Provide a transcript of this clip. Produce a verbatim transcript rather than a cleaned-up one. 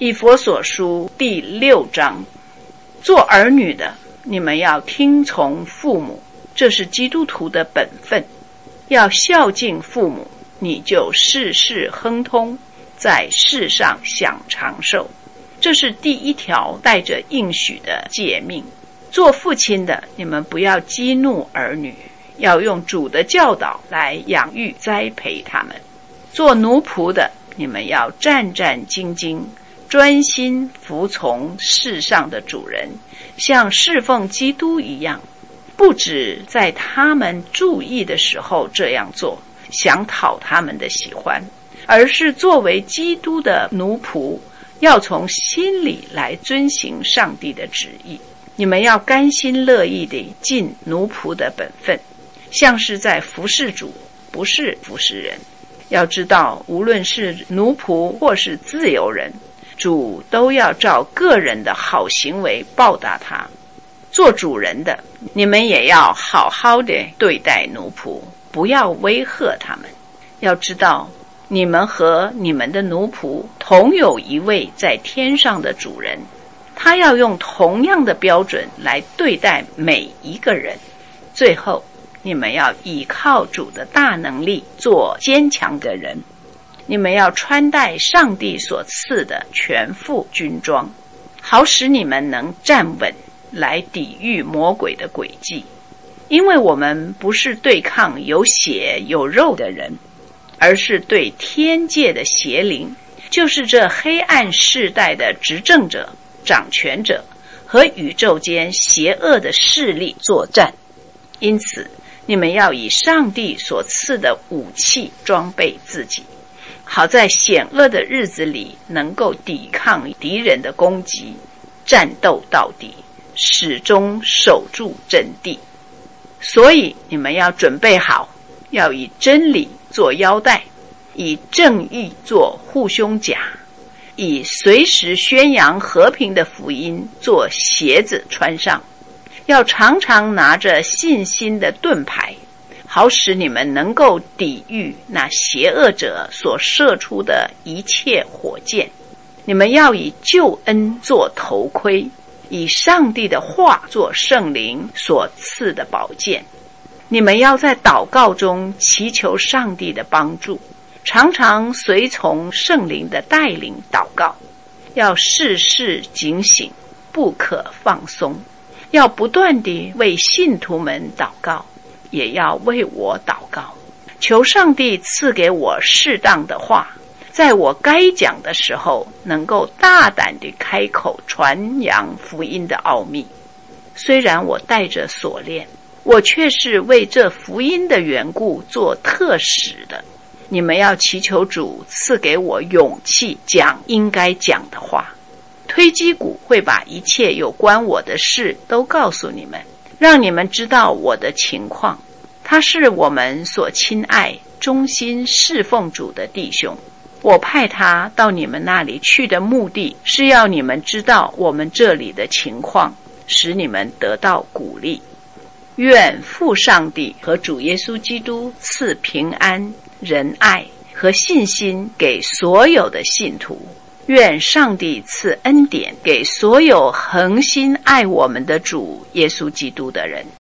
以弗所书第六章，做儿女的，你们要听从父母，这是基督徒的本分。要孝敬父母，你就事事亨通，在世上享长寿。这是第一条带着应许的诫命。做父亲的，你们不要激怒儿女，要用主的教导来养育栽培他们。做奴仆的，你们要战战兢兢，专心服从世上的主人，像侍奉基督一样。不只在他们注意的时候这样做，想讨他们的喜欢，而是作为基督的奴仆，要从心里来遵行上帝的旨意。你们要甘心乐意地尽奴仆的本分，像是在服侍主，不是服侍人。要知道，无论是奴仆或是自由人，主都要照个人的好行为报答他。做主人的，你们也要好好的对待奴仆，不要威吓他们。要知道，你们和你们的奴仆同有一位在天上的主人，他要用同样的标准来对待每一个人。最后，你们要依靠主的大能力，做坚强的人。你们要穿戴上帝所赐的全副军装，好使你们能站稳，来抵御魔鬼的诡计。因为我们不是对抗有血有肉的人，而是对天界的邪灵，就是这黑暗世代的执政者、掌权者和宇宙间邪恶的势力作战。因此，你们要以上帝所赐的武器装备自己，好在险恶的日子里能够抵抗敌人的攻击，战斗到底，始终守住阵地。所以你们要准备好，要以真理做腰带，以正义做护胸甲，以随时宣扬和平的福音做鞋子穿上。要常常拿着信心的盾牌，好使你们能够抵御那邪恶者所射出的一切火箭。你们要以救恩做头盔，以上帝的话做圣灵所赐的宝剑。你们要在祷告中祈求上帝的帮助，常常随从圣灵的带领祷告，要事事警醒，不可放松，要不断地为信徒们祷告，也要为我祷告，求上帝赐给我适当的话，在我该讲的时候能够大胆地开口传扬福音的奥秘。虽然我带着锁链，我却是为这福音的缘故做特使的。你们要祈求主赐给我勇气，讲应该讲的话。推基古会把一切有关我的事都告诉你们，让你们知道我的情况。他是我们所亲爱、忠心侍奉主的弟兄。我派他到你们那里去的目的，是要你们知道我们这里的情况，使你们得到鼓励。愿父上帝和主耶稣基督赐平安、仁爱和信心给所有的信徒。愿上帝赐恩典给所有恒心爱我们的主耶稣基督的人。